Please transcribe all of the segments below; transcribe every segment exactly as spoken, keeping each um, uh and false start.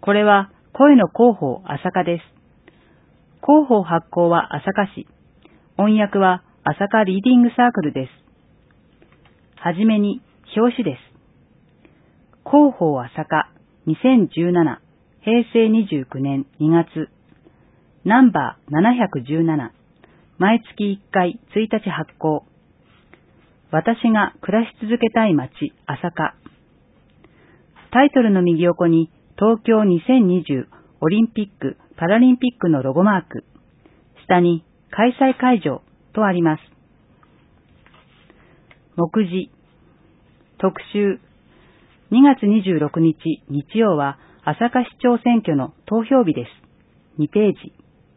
これは声の広報朝霞です。広報発行は朝霞市。音訳は朝霞リーディングサークルです。はじめに表紙です。広報朝霞にせんじゅうななへいせいにじゅうきゅうねんにがつナンバーななひゃくじゅうなな毎月いっかいついたち発行。私が暮らし続けたい街朝霞。タイトルの右横に東京にせんにじゅうオリンピック・パラリンピックのロゴマーク、下に開催会場とあります。目次、特集、にがつにじゅうろくにち日曜は朝霞市長選挙の投票日です。にページ。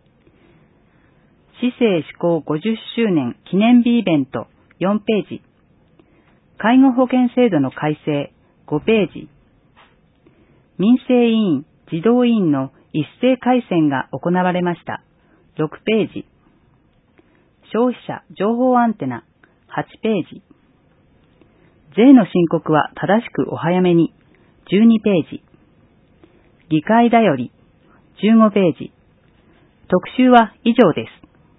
市政施行ごじゅっしゅうねん記念日イベントよんページ。介護保険制度の改正ごページ。民生委員、児童委員の一斉改選が行われました。ろくページ。消費者情報アンテナはちページ。税の申告は正しくお早めにじゅうにページ。議会だよりじゅうごページ。特集は以上です。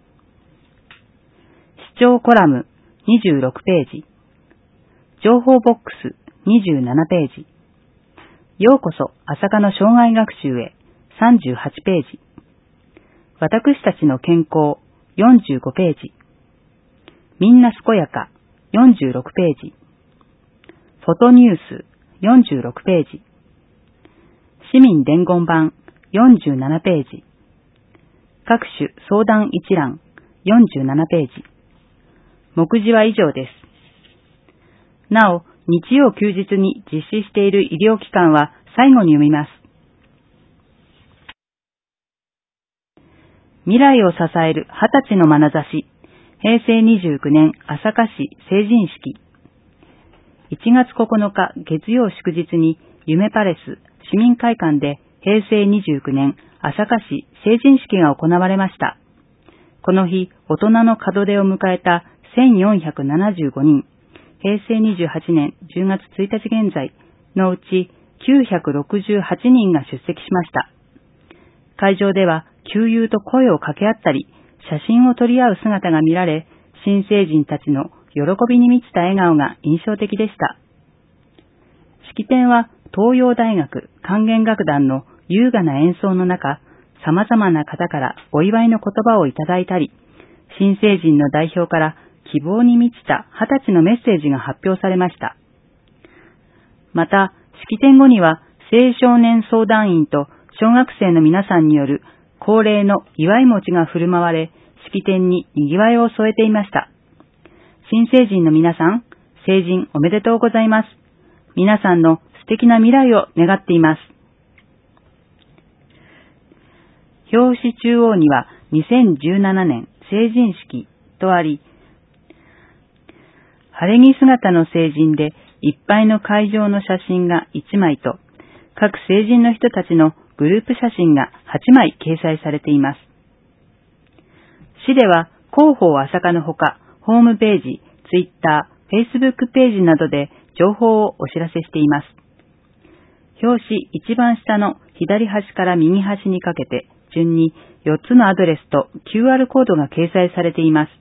市長コラムにじゅうろくページ。情報ボックスにじゅうななページ。ようこそ朝霞の生涯学習へさんじゅうはちページ。私たちの健康よんじゅうごページ。みんな健やかよんじゅうろくページ。フォトニュースよんじゅうろくページ。市民伝言板よんじゅうななページ。各種相談一覧よんじゅうななページ。目次は以上です。なお、日曜休日に実施している医療機関は最後に読みます。未来を支えるはたちの眼差し、へいせいにじゅうきゅうねん朝霞市成人式。いちがつここのか月曜祝日に夢パレス市民会館でへいせいにじゅうきゅうねん朝霞市成人式が行われました。この日、大人の門出を迎えたせんよんひゃくななじゅうごにん、へいせいにじゅうはちねんじゅうがつついたち現在のうちきゅうひゃくろくじゅうはちにんが出席しました。会場では旧友と声を掛け合ったり、写真を撮り合う姿が見られ、新成人たちの喜びに満ちた笑顔が印象的でした。式典は東洋大学管弦楽団の優雅な演奏の中、様々な方からお祝いの言葉をいただいたり、新成人の代表から希望に満ちたはたちのメッセージが発表されました。また、式典後には青少年相談員と小学生の皆さんによる恒例の祝い餅が振る舞われ、式典に賑わいを添えていました。新成人の皆さん、成人おめでとうございます。皆さんの素敵な未来を願っています。表紙中央にはにせんじゅうななねん成人式とあり、晴れ着姿の成人でいっぱいの会場の写真がいちまいと、各成人の人たちのグループ写真がはちまい掲載されています。市では広報朝霞のほか、ホームページ、ツイッター、フェイスブックページなどで情報をお知らせしています。表紙一番下の左端から右端にかけて順によっつのアドレスと キューアール コードが掲載されています。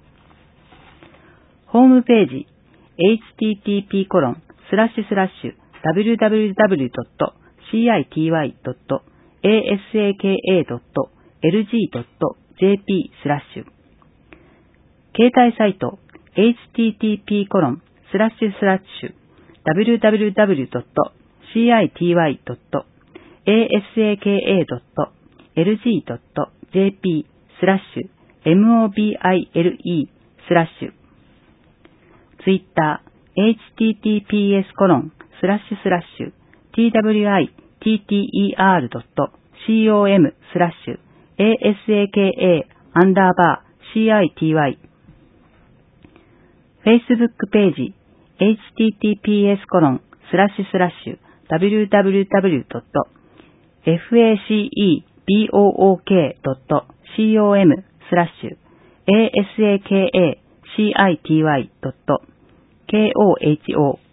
ホームページ エイチティーティーピーコロンスラッシュスラッシュダブリューダブリューダブリュードットシーアイティーワイドットエーエスエーケーエードットエルジードットジェーピースラッシュ携帯サイト エイチティーティーピーコロンスラッシュスラッシュダブリューダブリューダブリュードットシーアイティーワイドットエーエスエーケーエードットエルジードットジェーピースラッシュエムオービーアイエルイースラッシュツイッター エイチティーティーピーエスコロンスラッシュスラッシュ ティーダブリューアイティーティーイーアールドットシーオーエムスラッシュ エーエスエーケーエーアンダーバー シーアイティーワイ Facebook ページ エイチティーティーピーエスコロンスラッシュスラッシュダブリューダブリューダブリュードットエフエーシーイービーオーオーケードットシーオーエムスラッシュ エーエスエーケーエーシーアイティーワイドットケーオーエイチオー